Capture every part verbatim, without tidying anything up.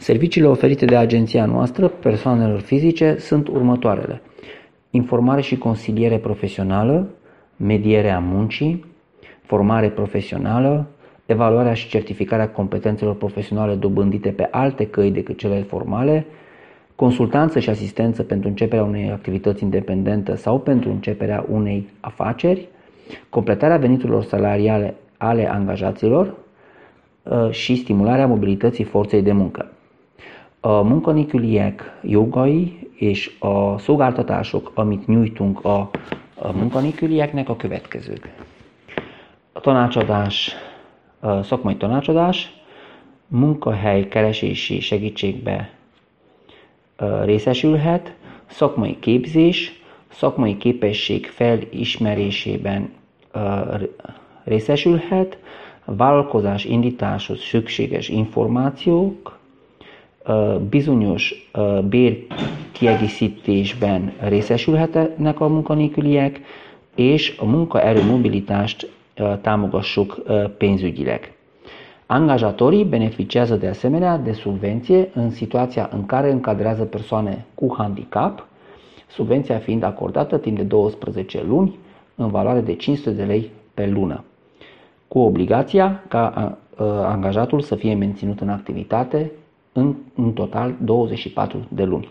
Serviciile oferite de agenția noastră persoanelor fizice sunt următoarele: informare și consiliere profesională, mediere a muncii, formare profesională, evaluarea și certificarea competențelor profesionale dobândite pe alte căi decât cele formale, consultanță și asistență pentru începerea unei activități independente sau pentru începerea unei afaceri, completarea veniturilor salariale ale angajaților și stimularea mobilității forței de muncă. A munkanélküliek jogai és a szolgáltatások, amit nyújtunk a munkanélkülieknek, a következők. A tanácsadás, a szakmai tanácsadás, munkahely keresési segítségbe részesülhet, szakmai képzés, szakmai képesség felismerésében részesülhet, vállalkozás indításhoz szükséges információk, bizonyos bérkiegészítésben részesülhetnek a munkanélküliek, és a munkaerő mobilitást támogassuk pénzügyileg. Angajatorii beneficiază de asemenea de subvenție în situația în care încadrează persoane cu handicap, subvenția fiind acordată timp de douăsprezece luni în valoare de cinci sute de lei pe lună, cu obligația ca angajatul să fie menținut în activitate în, în total douăzeci și patru de luni.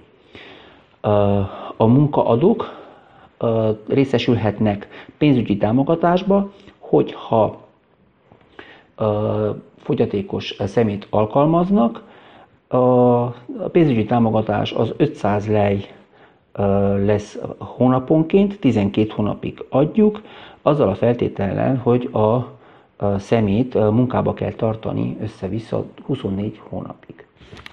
A munkaadók részesülhetnek pénzügyi támogatásba, hogyha fogyatékos személyt alkalmaznak. A pénzügyi támogatás az ötszáz lej lesz hónaponként, tizenkét hónapig adjuk, azzal a feltétellel, hogy a személyt munkába kell tartani össze-vissza huszonnégy hónapig.